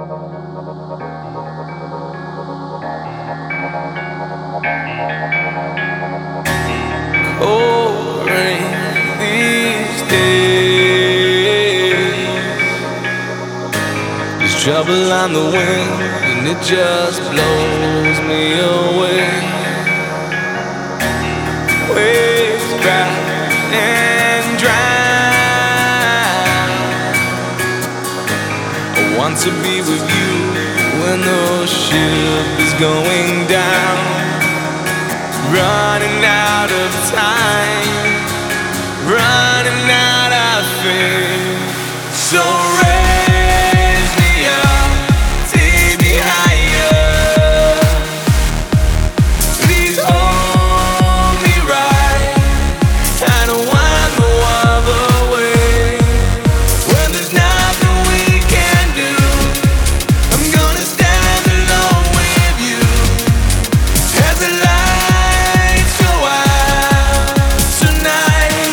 Oh, rain these days. There's trouble on the wind, and it just blows me away. Waves crash and drown. I want to be with you when the ship is going down. Running out of time, running out of faith. So raise me up, take me higher. Please hold me right. I don't want no other way. When there's nothing we can do, I'm gonna stand alone with you as the lights go out tonight.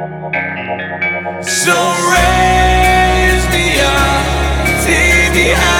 So raise me up, take me high.